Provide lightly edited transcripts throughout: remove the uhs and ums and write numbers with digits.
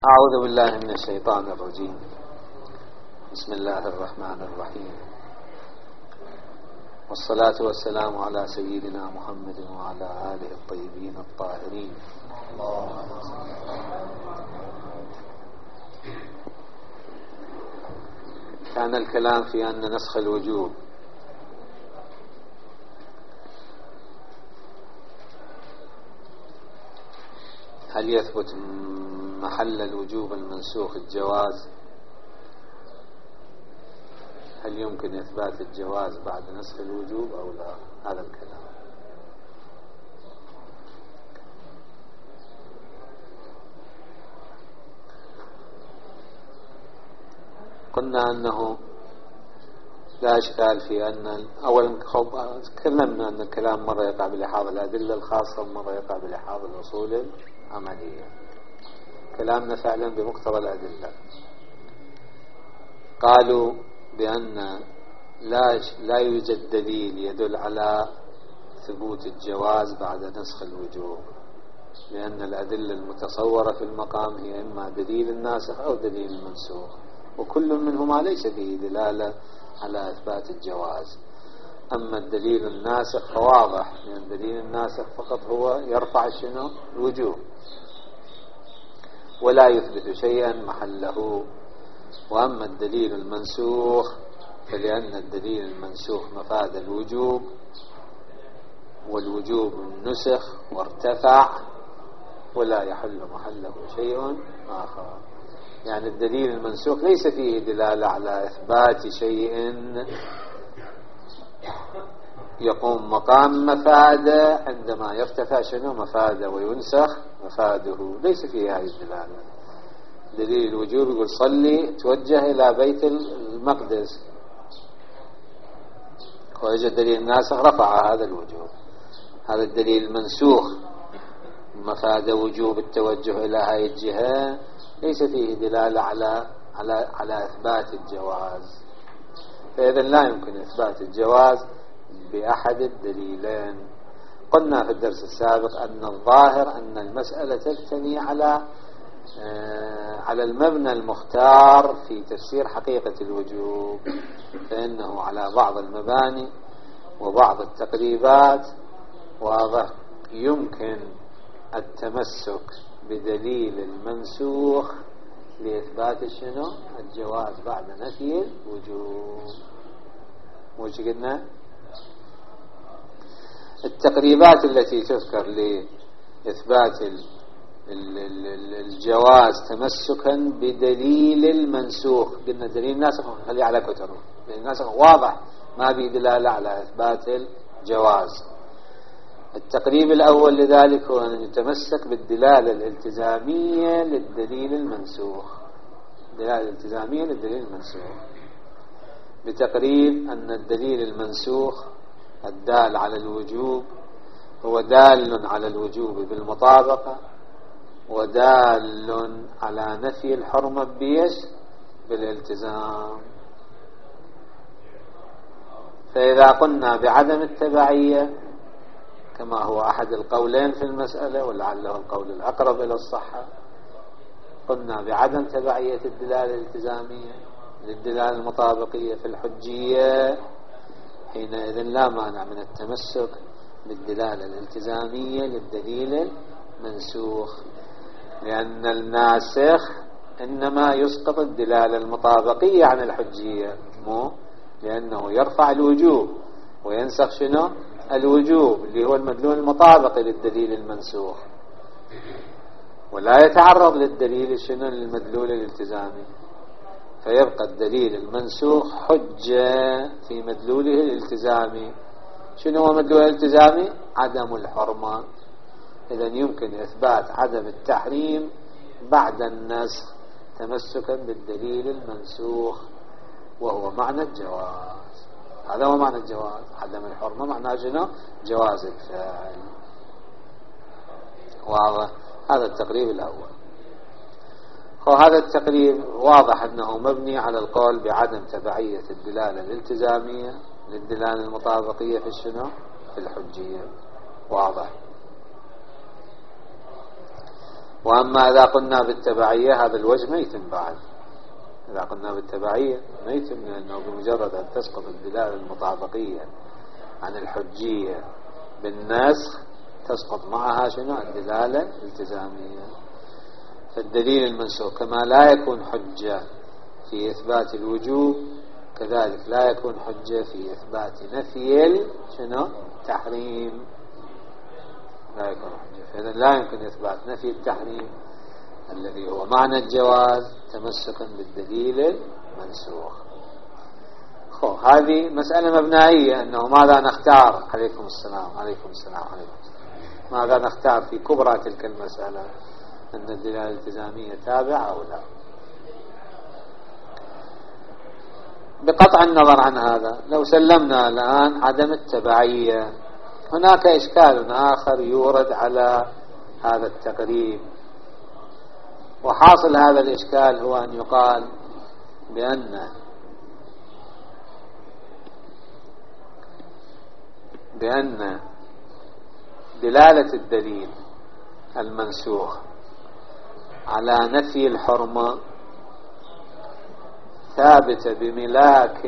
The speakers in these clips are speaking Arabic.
أعوذ بالله من الشيطان الرجيم. بسم الله الرحمن الرحيم، والصلاة والسلام على سيدنا محمد وعلى آله الطيبين الطاهرين. كان الكلام في أن نسخ الوجوب هل يثبت محل الوجوب المنسوخ الجواز؟ هل يمكن إثبات الجواز بعد نسخ الوجوب أو لا؟ هذا الكلام. قلنا أنه لا إشكال في أن أولا تكلمنا أن الكلام مرة يقع بلحاظ الأدلة الخاصة ومرة يقع بلحاظ الأصول العملية. كلامنا فعلا بمقتضى الأدلة. قالوا بأن لا يوجد دليل يدل على ثبوت الجواز بعد نسخ الوجوب، لأن الأدلة المتصورة في المقام هي إما دليل الناسخ أو دليل المنسوخ، وكل منهما ليس فيه دلالة على إثبات الجواز. أما الدليل الناسخ فواضح، لأن دليل الناسخ فقط هو يرفع الوجوب ولا يثبت شيئا محله. وأما الدليل المنسوخ فلأن الدليل المنسوخ مفاد الوجوب، والوجوب نسخ وارتفع ولا يحل محله شيء آخر. يعني الدليل المنسوخ ليس فيه دلالة على إثبات شيء يقوم مقام مفاده عندما يرتفع مفاده وينسخ مفاده، ليس فيه هذه الدلالة. دليل الوجوب يقول صلي توجه إلى بيت المقدس، ويوجد دليل الناسخ رفع هذا الوجوب. هذا الدليل المنسوخ مفاد وجوب التوجه إلى هذه الجهة، ليس فيه دلالة على إثبات الجواز. فإذا لا يمكن إثبات الجواز بأحد الدليلين. قلنا في الدرس السابق أن الظاهر أن المسألة تبتني على المبنى المختار في تفسير حقيقة الوجوب، فإنه على بعض المباني وبعض التقريبات واضح يمكن التمسك بدليل المنسوخ لإثبات الجواز بعد نفي الوجوب. وش قلنا؟ التقريبات التي تذكر لإثبات الجواز تمسكا بدليل المنسوخ، قلنا دليل الناسخ خليه على كتره، دليل الناسخ واضح ما به دلالة على إثبات الجواز. التقريب الأول لذلك هو أن يتمسك بالدلالة الالتزامية للدليل المنسوخ، الدلالة الالتزامية للدليل المنسوخ، بتقريب أن الدليل المنسوخ الدال على الوجوب هو دال على الوجوب بالمطابقة، ودال على نفي الحرمة بالالتزام. فإذا قلنا بعدم التبعية كما هو أحد القولين في المسألة ولعله القول الأقرب إلى الصحة، قلنا بعدم تبعية الدلالة الالتزامية للدلالة المطابقية في الحجية، حينئذ لا مانع من التمسك بالدلالة الالتزامية للدليل المنسوخ، لأن الناسخ إنما يسقط الدلالة المطابقية عن الحجية، لأنه يرفع الوجوب وينسخ الوجوب اللي هو المدلول المطابقي للدليل المنسوخ، ولا يتعرض للدليل المدلول الالتزامي، فيبقى الدليل المنسوخ حجة في مدلوله الالتزامي. شنو هو مدلول الالتزامي؟ عدم الحرمة. إذا يمكن إثبات عدم التحريم بعد النسخ تمسكا بالدليل المنسوخ، وهو معنى الجواز. هذا هو معنى الجواز. عدم الحرمة معناه جواز الفعل. واضح؟ هذا التقريب الأول. وهذا التقريب واضح أنه مبني على القول بعدم تبعية الدلالة الالتزامية للدلالة المطابقية في الحجية. واضح. وأما إذا قلنا بالتبعية هذا الوجه ميتم بعد. إذا قلنا بالتبعية ميتم، لأنه بمجرد أن تسقط الدلالة المطابقية عن الحجية بالنسخ تسقط معها شنو؟ الدلالة الالتزامية. فالدليل المنسوخ كما لا يكون حجة في إثبات الوجوب كذلك لا يكون حجة في إثبات نفي شنو؟ التحريم. لا يكون حجة، فإذا لا يمكن إثبات نفي التحريم الذي هو معنى الجواز تمسكا بالدليل المنسوخ. هذه مسألة مبنائية، أنه ماذا نختار. عليكم السلام. عليكم السلام. عليكم السلام. ماذا نختار في كبرى تلك المسألة، أن الدلالة الالتزامية تابعة أو لا. بقطع النظر عن هذا، لو سلمنا الآن عدم التبعية، هناك إشكال آخر يورد على هذا التقريب، وحاصل هذا الإشكال هو أن يقال بأن دلالة الدليل المنسوخ على نفي الحرمة ثابتة بملاك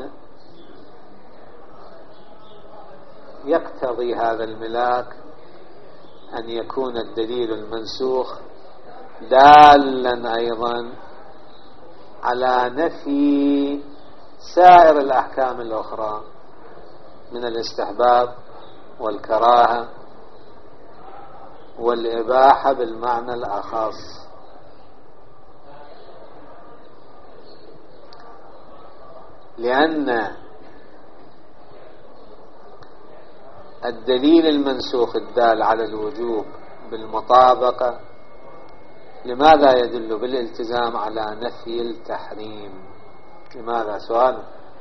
يقتضي هذا الملاك أن يكون الدليل المنسوخ دالا أيضا على نفي سائر الأحكام الأخرى من الاستحباب والكراهة والإباحة بالمعنى الأخص. لأن الدليل المنسوخ الدال على الوجوب بالمطابقة لماذا يدل بالالتزام على نفي التحريم؟ لماذا؟ سؤال.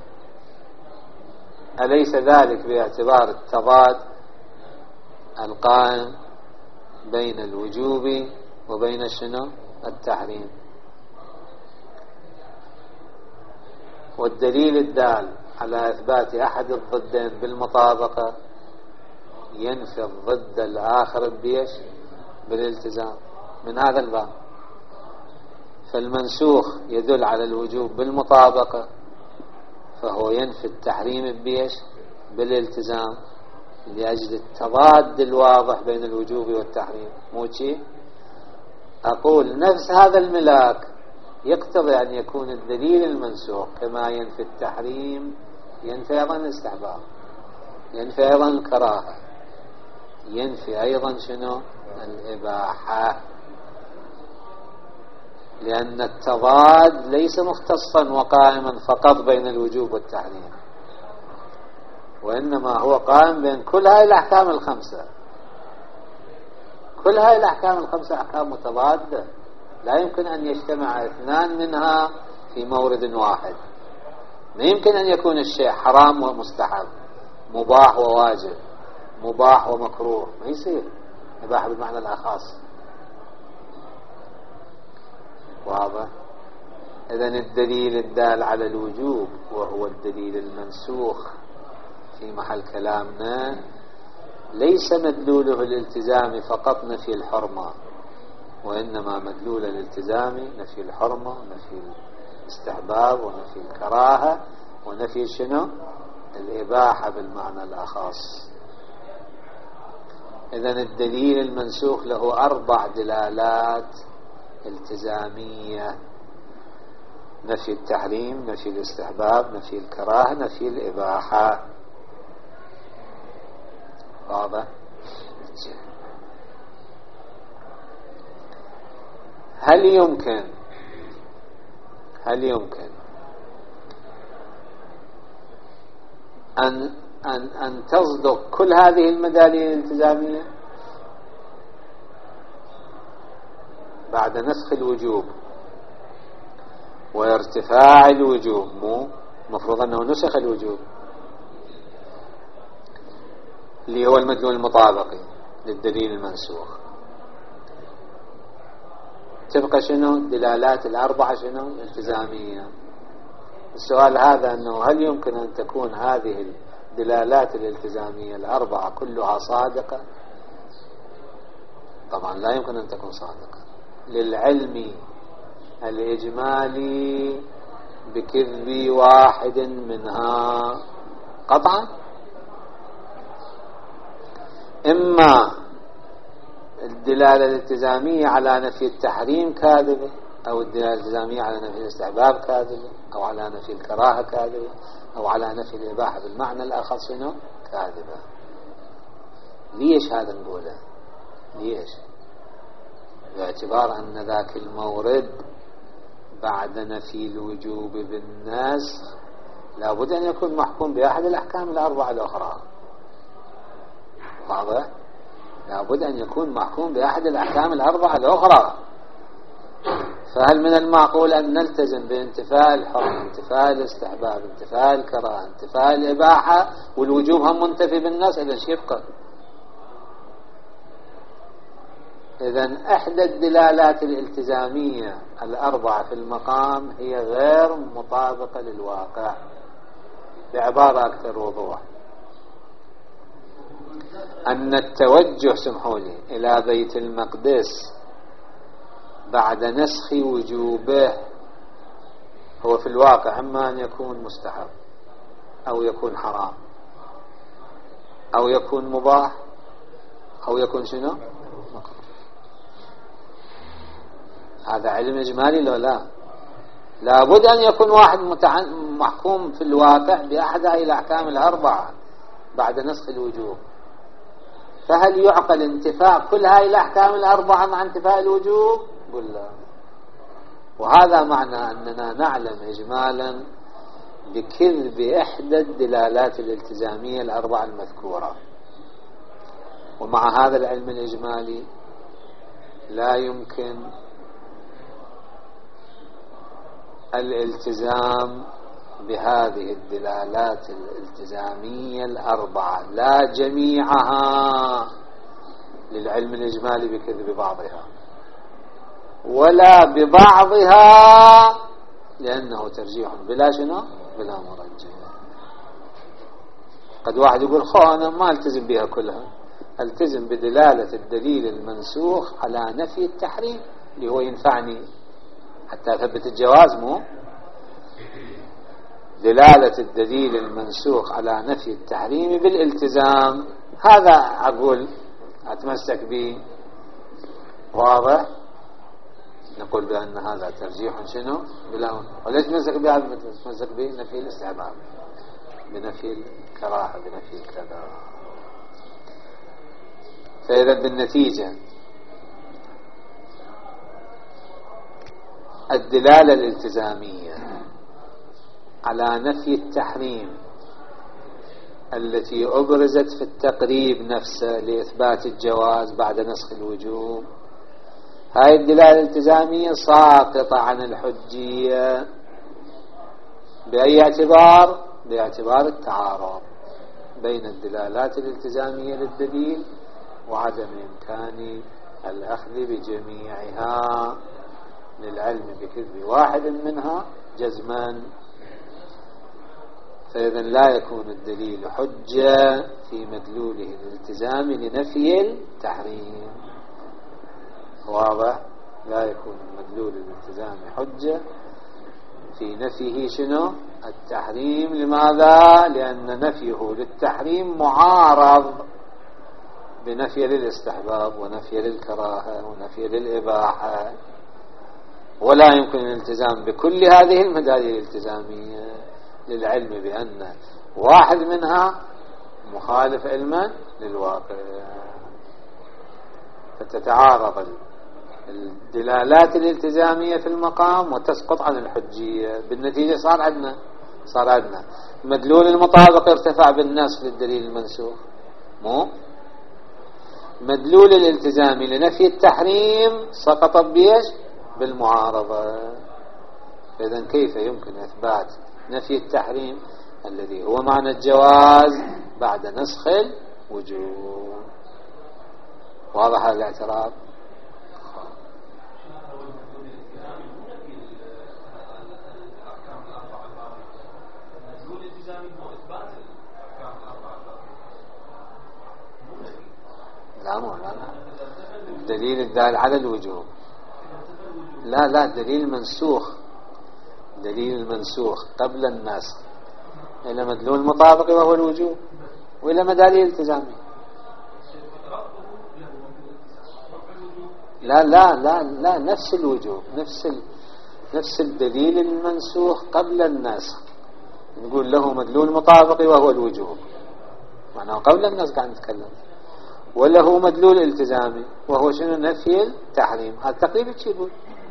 أليس ذلك باعتبار التضاد القائم بين الوجوب وبين شنو؟ التحريم. والدليل الدال على إثبات أحد الضدين بالمطابقة ينفي الضد الآخر بيش؟ بالالتزام. من هذا الباب فالمنسوخ يدل على الوجوب بالمطابقة، فهو ينفي التحريم بيش؟ بالالتزام، لأجل التضاد الواضح بين الوجوب والتحريم. مو شيء أقول نفس هذا الملاك يقتضي أن يكون الدليل المنسوخ كما ينفي التحريم ينفي أيضا الاستحباب، ينفي أيضا الكراهة، ينفي أيضا شنو؟ الإباحة. لأن التضاد ليس مختصا وقائما فقط بين الوجوب والتحريم، وإنما هو قائم بين كل هاي الأحكام الخمسة. كل هاي الأحكام الخمسة أحكام متضادة، لا يمكن أن يجتمع اثنان منها في مورد واحد. ما يمكن أن يكون الشيء حرام ومستحب، مباح وواجب، مباح ومكروه، ما يصير. إباحة بالمعنى الأخص. واضح؟ إذن الدليل الدال على الوجوب وهو الدليل المنسوخ في محل كلامنا ليس مدلوله الالتزام فقط نفي الحرمة، وإنما مدلول الالتزام نفي الحرمة ونفي الاستحباب ونفي الكراهة ونفي شنو؟ الإباحة بالمعنى الأخص. إذن الدليل المنسوخ له 4 دلالات التزامية: نفي التحريم، نفي الاستحباب، نفي الكراهة، نفي الإباحة. واضح؟ هل يمكن أن تصدق كل هذه المداليل الالتزامية بعد نسخ الوجوب وارتفاع الوجوب؟ مو مفروض أنه نسخ الوجوب اللي هو المدلول المطابقي للدليل المنسوخ. تبقى شنو؟ دلالات 4 شنو؟ التزامية. السؤال هذا أنه هل يمكن أن تكون هذه الدلالات الالتزامية 4 كلها صادقة؟ طبعا لا يمكن أن تكون صادقة للعلم الإجمالي بكذب واحد منها قطعا. إما الدلالة الالتزامية على نفي التحريم كاذبة، أو الدلالة الالتزامية على نفي الاستحباب كاذبة، أو على نفي الكراهة كاذبة، أو على نفي الإباحة بالمعنى الآخر شنو كاذبة. ليش هذا نقوله؟ ليش؟ باعتبار أن ذاك المورد بعد نفي الوجوب بالنسخ لابد أن يكون محكوم بأحد الأحكام الأربعة الأخرى. واضح؟ لابد أن يكون محكوم بأحد الأحكام الأربعة الأخرى. فهل من المعقول أن نلتزم بانتفاء الحرم، انتفاء الاستحباب، انتفاء الكراهة، انتفاء الإباحة، والوجوب هم منتفي بالنسخ؟ إذن شيبقى. إذن إحدى الدلالات الالتزامية الأربعة في المقام هي غير مطابقة للواقع. بعبارة أكثر وضوح، أن التوجه سمحوا لي إلى بيت المقدس بعد نسخ وجوبه هو في الواقع إما أن يكون مستحب، أو يكون حرام، أو يكون مباح، أو يكون شنو؟ هذا علم إجمالي لو لا؟ لابد أن يكون واحد محكوم في الواقع بأحد هذه الأحكام الأربعة بعد نسخ الوجوب. فهل يعقل انتفاء كل هذه الأحكام الأربعة مع انتفاء الوجوب؟ قل لا. وهذا معنى أننا نعلم إجمالا بكذب إحدى الدلالات الالتزامية الأربعة المذكورة. ومع هذا العلم الإجمالي لا يمكن الالتزام بهذه الدلالات الالتزامية الأربعة، لا جميعها للعلم الإجمالي بكذب بعضها، ولا ببعضها لأنه ترجيح بلا شنو بلا مرجح. قد واحد يقول أنا ما التزم بها كلها، التزم بدلالة الدليل المنسوخ على نفي التحريم اللي هو ينفعني حتى أثبت الجواز، مو دلالة الدليل المنسوخ على نفي التحريم بالالتزام. هذا أقول أتمسك به. واضح؟ نقول بأن هذا ترجيح شنو بلا. وليش تمسك به؟ تمسك به نفي الاستحباب، بنفي الكراهة، بنفي كذا. فإذا بالنتيجة الدلالة الالتزامية على نفي التحريم التي أبرزت في التقريب نفسه لإثبات الجواز بعد نسخ الوجوب، هاي الدلالة الالتزامية ساقطة عن الحجية. بأي اعتبار؟ باعتبار التعارض بين الدلالات الالتزامية للدليل وعدم إمكان الأخذ بجميعها للعلم بكذب واحد منها جزما. فإذا لا يكون الدليل حجة في مدلوله الالتزامي لنفي التحريم. واضح؟ لا يكون مدلول الالتزام حجة في نفيه شنو التحريم. لماذا؟ لأن نفيه للتحريم معارض بنفي للاستحباب، ونفي للكراهة، ونفي للإباحة. ولا يمكن الالتزام بكل هذه المدالل الالتزامية للعلم بأن واحد منها مخالف علما للواقع. فتتعارض الدلالات الالتزامية في المقام وتسقط عن الحجية. بالنتيجة صار عندنا مدلول المطابق ارتفع بالنص للدليل المنسوخ، مو مدلول الالتزامي لنفي التحريم سقط بيش بالمعارضة. إذن كيف يمكن إثبات نفي التحريم الذي هو معنى الجواز بعد نسخ الوجوب؟ واضح هذا الاعتراض؟ الدال على الوجوب. لا دليل منسوخ، دليل المنسوخ قبل النسخ إلى مدلول مطابق وهو الوجوب، وإلى مدلول التزامي. لا نفس الوجوب، نفس الدليل المنسوخ قبل النسخ نقول له مدلول مطابق وهو الوجوب، معناه قبل النسخ قاعد نتكلم. وله مدلول التزامي وهو شنو؟ نفي التحريم. هذا تقريبا يقول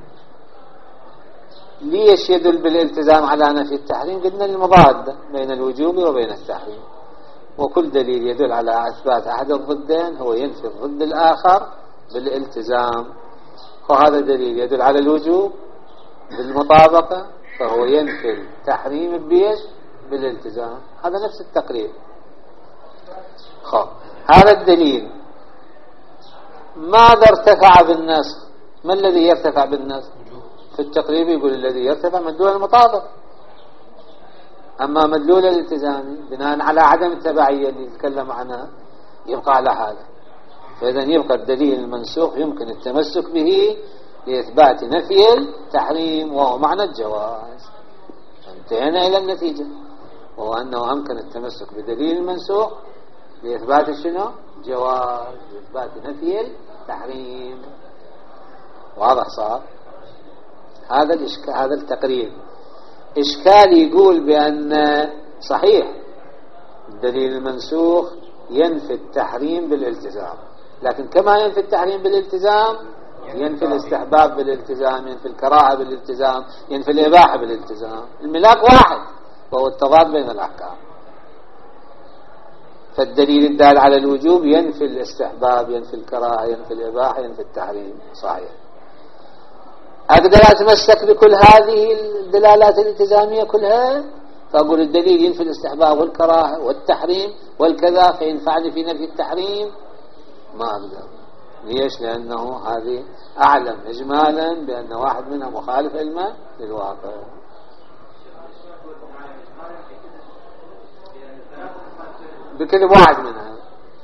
ليش يدل بالالتزام على نفي التحريم؟ قلنا المضادة بين الوجوب وبين التحريم، وكل دليل يدل على إثبات أحد الضدين هو ينفي الضد الآخر بالالتزام. وهذا دليل يدل على الوجوب بالمطابقة فهو ينفي التحريم بالالتزام. هذا نفس التقريب. هذا الدليل ماذا ارتفع بالنسخ؟ ما الذي يرتفع بالنسخ؟ في التقريب يقول الذي يرتفع مدلول المطابق، أما مدلول الالتزامي بناء على عدم التبعية اللي نتكلم عنها يبقى على حاله. فإذا يبقى الدليل المنسوخ يمكن التمسك به لإثبات نفي التحريم وهو معنى الجواز. انتهينا إلى النتيجة، وهو أنه أمكن التمسك بدليل المنسوخ لإثبات شنو؟ جواز، لإثبات نفي التحريم. واضح صار؟ هذا التقرير. إشكال يقول بأن صحيح الدليل المنسوخ ينفي التحريم بالالتزام، لكن كما ينفي التحريم بالالتزام ينفي الاستحباب بالالتزام، ينفي الكراهة بالالتزام، ينفي الإباحة بالالتزام. الملاك واحد وهو التضاد بين الأحكام. فالدليل الدال على الوجوب ينفي الاستحباب، ينفي الكراهة، ينفي الإباحة، ينفي التحريم. صحيح. أقدر أتمسك بكل هذه الدلالات الالتزامية كلها، فأقول الدليل ينفي الاستحباب والكراهة والتحريم والكذا فينفعني في نفي التحريم؟ ما أقدر. ليش؟ لأنه هذه أعلم إجمالا بأن واحد منها مخالف علما للواقع. بكل واحد منها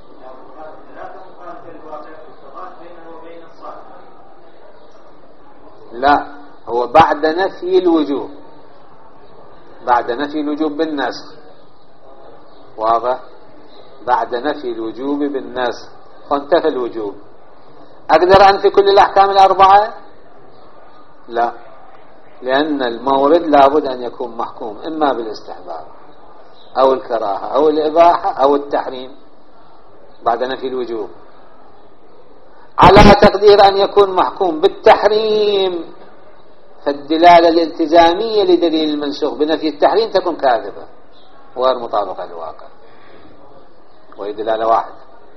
لا، هو بعد نفي الوجوب، بعد نفي الوجوب بالنسخ. واضح؟ بعد نفي الوجوب بالنسخ فانتفى الوجوب. أقدر أنفي كل الأحكام الأربعة؟ لا، لأن المورد لابد أن يكون محكوم إما بالاستحباب أو الكراهة أو الإباحة أو التحريم بعد نفي الوجوب، على تقدير أن يكون محكوم بالتحريم. فالدلالة الالتزامية لدليل المنسوخ بنفي التحريم تكون كاذبة وغير مطابقة للواقع، وهي دلالة واحدة.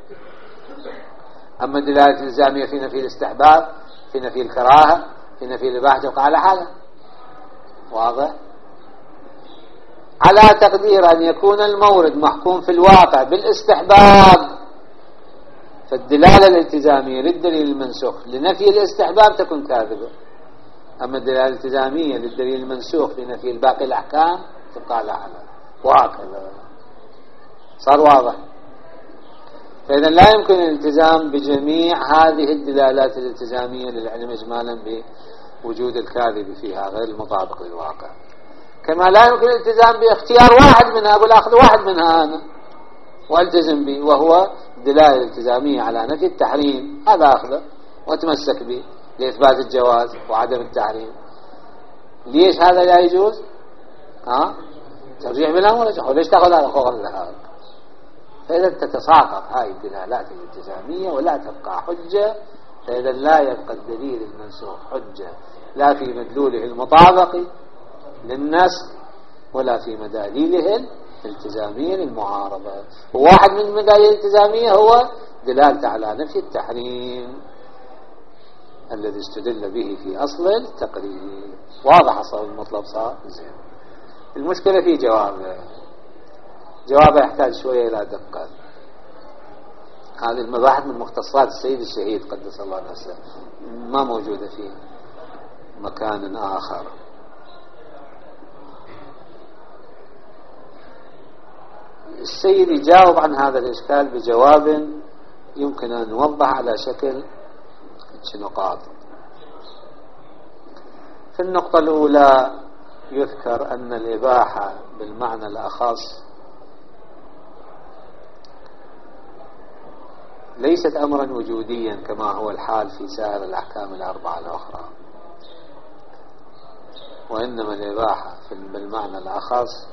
أما الدلالة الالتزامية في نفي الاستحباب، في نفي الكراهة، في نفي الإباحة تبقى على حالها. واضح؟ على تقدير أن يكون المورد محكوم في الواقع بالاستحباب، فالدلالة الالتزامية للدليل المنسوخ لنفي الاستحباب تكون كاذبة. أما الدلالة الالتزامية للدليل المنسوخ لنفي الباقي الأحكام تبقى على حالها. وهكذا. صار واضح؟ فإذا لا يمكن الالتزام بجميع هذه الدلالات الالتزامية للعلم إجمالا بوجود الكاذب فيها غير المطابق للواقع، كما لا يمكن الالتزام باختيار واحد منها، أقول أخذ واحد منها أنا والتزم به، وهو دلالة الالتزامية على نفي التحريم، هذا أخذه واتمسك به لإثبات الجواز وعدم التحريم. ليش هذا لا يجوز؟ ترجيح بالأمر رجح، وليش تأخذ هذا خوفا لهذا؟ فإذا تتساقط هاي الدلالات الالتزامية ولا تبقى حجة، فإذا لا يبقى الدليل المنسوخ حجة لا في مدلوله المطابق للنسخ ولا في مداليله الالتزامية للمعارضة. وواحد من المداليل الالتزامية هو دلالة على نفي التحريم الذي استدل به في أصل التقرير. واضح أصل المطلب صار زين. المشكلة في جوابه يحتاج شوية إلى دقة. هذه المباحث من مختصات السيد الشهيد قدس الله نفسه، ما موجودة في مكان آخر. السيد يجاوب عن هذا الإشكال بجواب يمكن أن نوضح على شكل نقاط. في النقطة الأولى يذكر أن الإباحة بالمعنى الأخص ليست أمرا وجوديا كما هو الحال في سائر الأحكام الأربعة الأخرى، وإنما الإباحة بالمعنى الأخص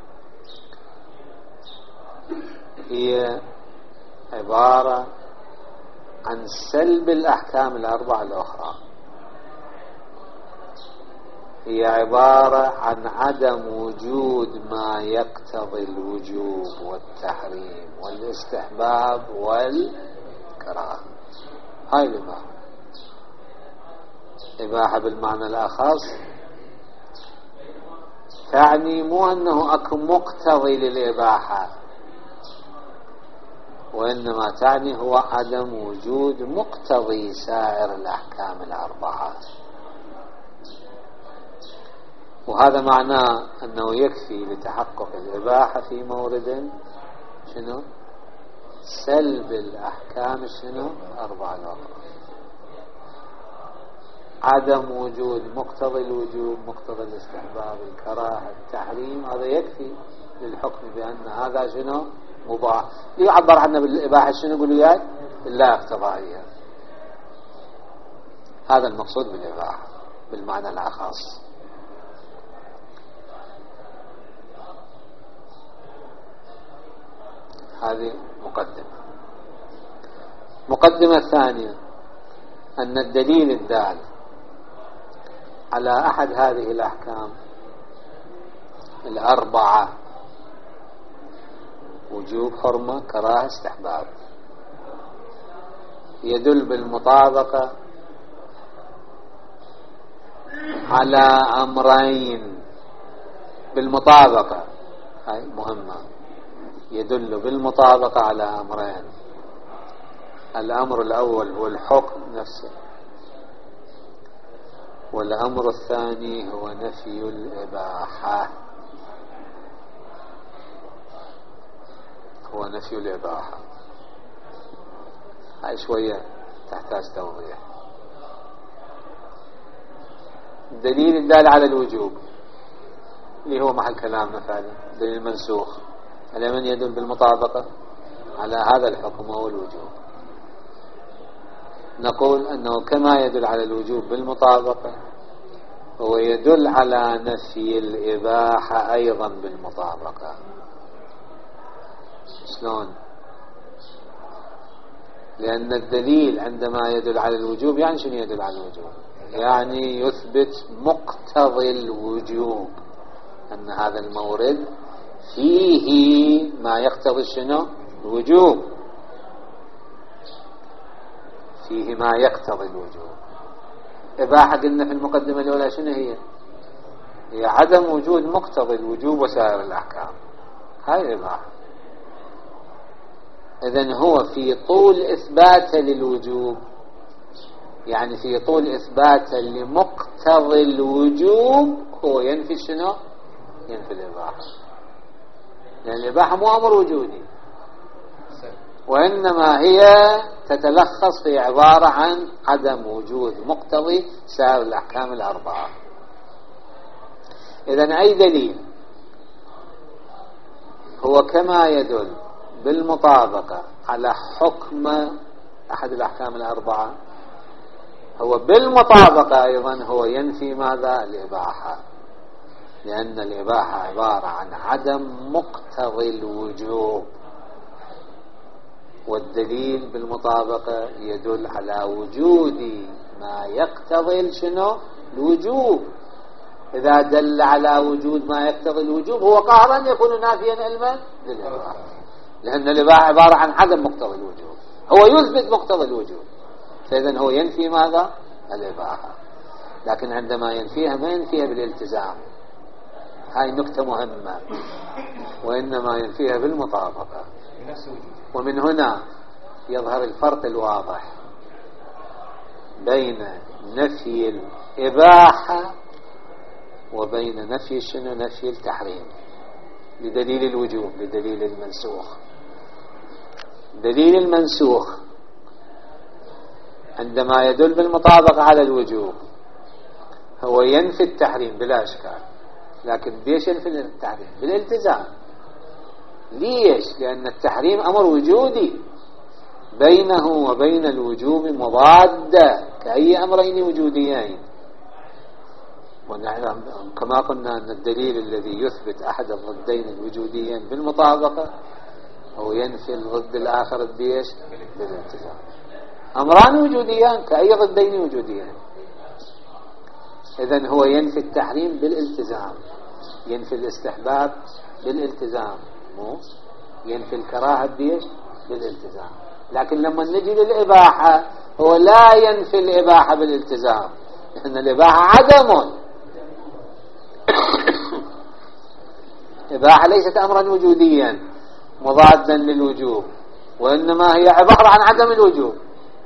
هي عبارة عن سلب الأحكام الأربعة الأخرى، هي عبارة عن عدم وجود ما يقتضي الوجوب والتحريم والاستحباب والكراهة. هاي الإباحة. إباحة بالمعنى الأخص تعني مو أنه أكو مقتضي للإباحة، وإنما تعني هو عدم وجود مقتضي سائر الأحكام الأربعة. وهذا معناه أنه يكفي لتحقق الإباحة في مورد شنو؟ سلب الأحكام شنو؟ أربعة الأخرى. عدم وجود مقتضى الوجوب، مقتضى الاستحباب، الكراهة، التحريم، هذا يكفي للحكم بأن هذا شنو؟ مباح. ليعبر عنه بالإباحة شنو؟ يقول وياي لا اقتضائية. هذا المقصود بالإباحة بالمعنى الأخص. هذه مقدمة ثانية، أن الدليل الدال على أحد هذه الأحكام الأربعة، وجوب، حرمة، كراهة، استحباب، يدل بالمطابقة على أمرين. بالمطابقة هاي مهمة، يدل بالمطابقة على أمرين. الأمر الأول هو الحكم نفسه، والأمر الثاني هو نفي الإباحة. هو نفي الإباحة. هاي شوية تحتاج توضيح. الدليل الدال على الوجوب اللي هو محل كلامنا فعلا، دليل منسوخ، على من يدل بالمطابقة على هذا الحكم وهو الوجوب. نقول أنه كما يدل على الوجوب بالمطابقة، هو يدل على نفي الإباحة أيضا بالمطابقة. شلون؟ لأن الدليل عندما يدل على الوجوب يعني شنو يدل على الوجوب؟ يعني يثبت مقتضي الوجوب، أن هذا المورد فيه ما يقتضي شنو؟ الوجوب، فيه ما يقتضي الوجوب. إباحة قلنا في المقدمة الأولى شنو هي؟ هي عدم وجود مقتضي الوجوب وسائر الأحكام. هاي إباحة. إذن هو في طول إثبات للوجوب، يعني في طول إثبات لمقتضي الوجوب، هو ينفي شنو؟ ينفي الإباحة. لأن الإباحة مو أمر وجودي، وإنما هي تتلخص في عبارة عن عدم وجود مقتضي سائر الأحكام الأربعة. إذن أي دليل هو كما يدل بالمطابقة على حكم أحد الأحكام الأربعة، هو بالمطابقة أيضا هو ينفي ماذا؟ الإباحة، لأن الإباحة عبارة عن عدم مقتضي الوجوب، والدليل بالمطابقة يدل على وجود ما يقتضي شنو؟ الوجوب. إذا دل على وجود ما يقتضي الوجوب هو قهرا يكون نافيا علما للإباحة، لأن الإباحة عبارة عن عدم مقتضي الوجوب، هو يثبت مقتضي الوجوب، فإذن هو ينفي ماذا؟ الإباحة. لكن عندما ينفيها ما ينفيها بالالتزام، هاي نكتة مهمة، وإنما ينفيها بالمطابقة. ومن هنا يظهر الفرق الواضح بين نفي الإباحة وبين نفي شنو؟ نفي التحريم، لدليل الوجوب، لدليل المنسوخ. دليل المنسوخ عندما يدل بالمطابقة على الوجوب هو ينفي التحريم بلا إشكال، لكن بيش ينفي التحريم؟ بالالتزام. ليش؟ لأن التحريم أمر وجودي بينه وبين الوجوب مضادة كأي أمرين وجوديين. كما قلنا أن الدليل الذي يثبت أحد الضدين الوجوديين بالمطابقة هو ينفي الضد الآخر بيش؟ بالالتزام. أمران وجوديان كأي ضدين وجوديين. إذن هو ينفي التحريم بالالتزام، ينفي الاستحباب بالالتزام، مو ينفي الكراهة بيش؟ بالالتزام. لكن لما نجي للإباحة هو لا ينفي الإباحة بالالتزام، لأن الإباحة عدم. الإباحة ليست أمرا وجوديا مضادا للوجوب، وإنما هي عبارة عن عدم الوجوب.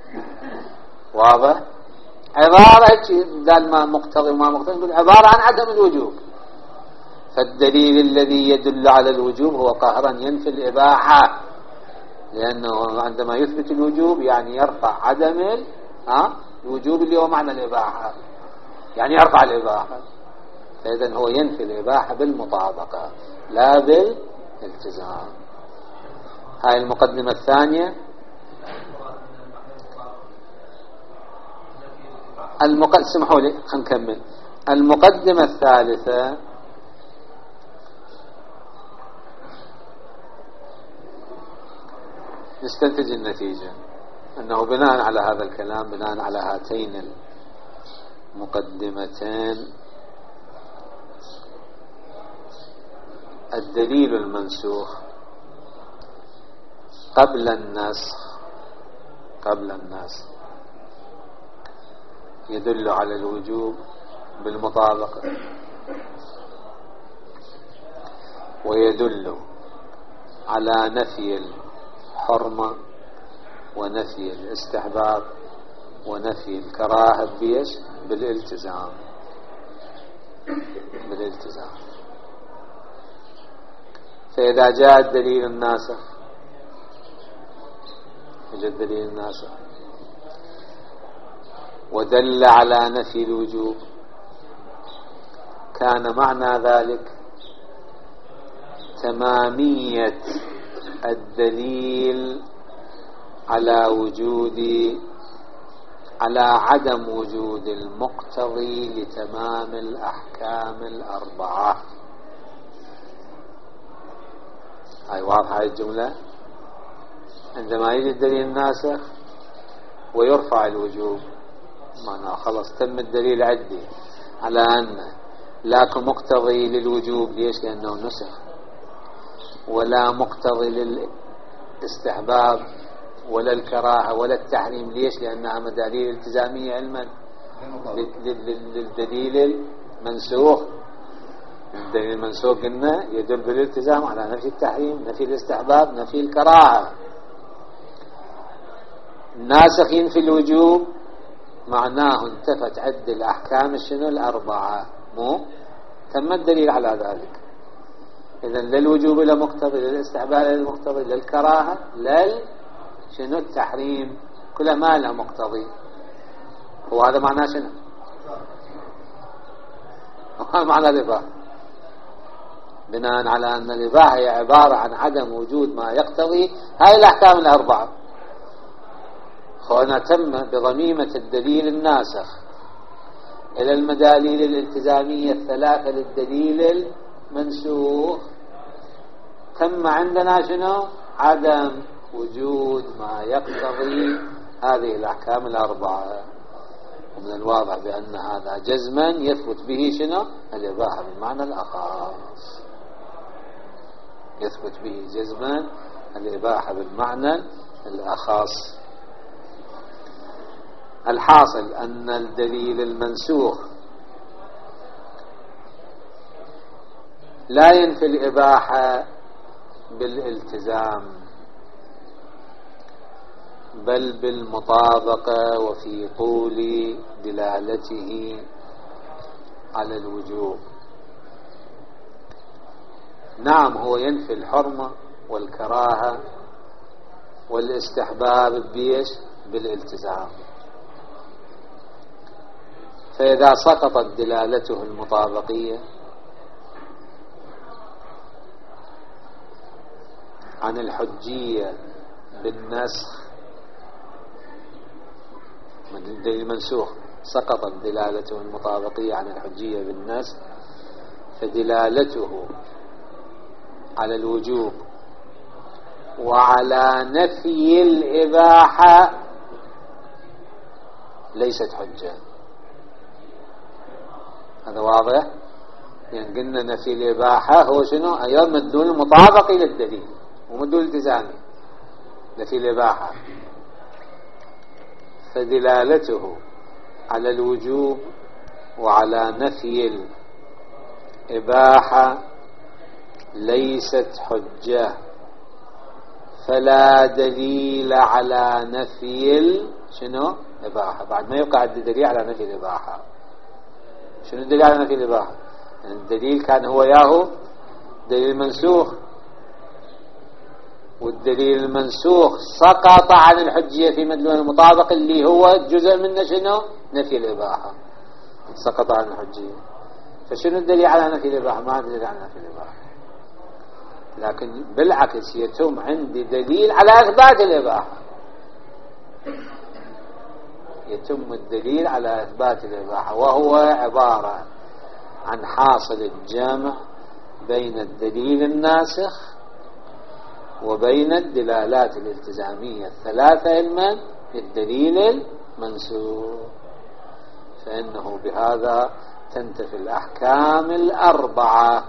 واضح؟ عبارة قال ما مقتضي وما مقتضي، نقول عبارة عن عدم الوجوب. فالدليل الذي يدل على الوجوب هو قهرا ينفي الإباحة، لأنه عندما يثبت الوجوب يعني يرفع عدم الوجوب اللي هو معنى الإباحة، يعني يرفع الإباحة. فإذن هو ينفي الإباحة بالمطابقة لا بالالتزام. هاي المقدمة الثانية. اسمحوا لي خلينا نكمل. المقدمة الثالثة نستنتج النتيجة أنه بناء على هذا الكلام، بناء على هاتين المقدمتين، الدليل المنسوخ قبل النسخ يدل على الوجوب بالمطابقة، ويدل على نفي الحرمة ونفي الاستحباب ونفي الكراهة بيش؟ بالالتزام. فإذا جاء الدليل الناسخ، ودل على نفي الوجوب، كان معنى ذلك تمامية الدليل على عدم وجود المقتضي لتمام الأحكام الأربعة. هاي واضحة هاي الجملة. عندما يجي الدليل الناسخ ويرفع الوجوب، معناه خلص تم الدليل عندي على أن لا مقتضي للوجوب. ليش؟ لأنه نسخ. ولا مقتضي للاستحباب ولا الكراهة ولا التحريم. ليش؟ لأنها مدليل التزامية علما للدليل المنسوخ. الدليل المنسوخ قلنا يدل بالالتزام على نفي التحريم، نفي الاستحباب، نفي الكراهة. الناسخ ينفي الوجوب، معناه انتفت عد الأحكام الأربعة، مو تم الدليل على ذلك. إذن للوجوب لا مقتضي، للاستحباب لا مقتضي، للكراهة التحريم، كل ما له مقتضي. وهذا معناه شنو؟ وهذا معنى الإباحة. بناء على أن الإباحة هي عبارة عن عدم وجود ما يقتضي هاي الأحكام الأربعة. هنا تم بضميمة الدليل الناسخ إلى المداليل الالتزامية الثلاثة للدليل المنسوخ، تم عندنا شنو؟ عدم وجود ما يقتضي هذه الأحكام الأربعة. ومن الواضح بأن هذا جزما يثبت به شنو؟ الإباحة بالمعنى الأخص. يثبت به جزما الإباحة بالمعنى الأخص. الحاصل أن الدليل المنسوخ لا ينفي الإباحة بالالتزام، بل بالمطابقة وفي طول دلالته على الوجوب. نعم هو ينفي الحرمة والكراهة والاستحباب بيش؟ بالالتزام. فإذا سقطت دلالته المطابقية عن الحجية بالنسخ، من الدليل المنسوخ سقطت دلالته المطابقية عن الحجية بالنسخ، فدلالته على الوجوب وعلى نفي الإباحة ليست حجة. هذا واضح؟ يعني قلنا نفي الإباحة هو شنو؟ أيضا مدلول مطابق للدليل ومدلول التزامي. نفي الإباحة فدلالته على الوجوب وعلى نفي الإباحة ليست حجة، فلا دليل على نفي شنو؟ الإباحة. بعد ما يبقى عندي دليل على نفي الإباحة. شنو الدليل على نفي الإباحة؟ يعني الدليل كان هو ياهو دليل منسوخ، والدليل المنسوخ سقط عن الحجية في مدلول المطابق اللي هو جزء منه شنو؟ نفي الإباحة. سقط عن الحجية. فشنو الدليل على نفي الإباحة؟ ما عندي دليل على نفي الإباحة، لكن بالعكس يتم عندي دليل على إثبات الإباحة. يتم الدليل على إثبات الإباحة، وهو عبارة عن حاصل الجمع بين الدليل الناسخ وبين الدلالات الالتزامية الثلاثة المن الدليل المنسوخ، فإنه بهذا تنتفي الأحكام الأربعة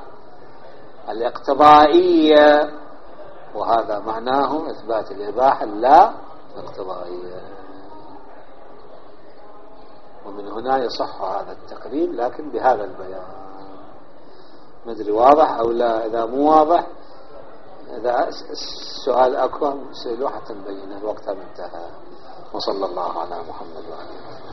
الاقتضائية، وهذا معناه إثبات الإباحة لا الاقتضائية. ومن هنا يصح هذا التقريب، لكن بهذا البيان. ما أدري واضح أو لا؟ إذا مو واضح، إذا السؤال أكبر سألوه حتى نبين. الوقت انتهى. وصلى الله على محمد وعلى آله.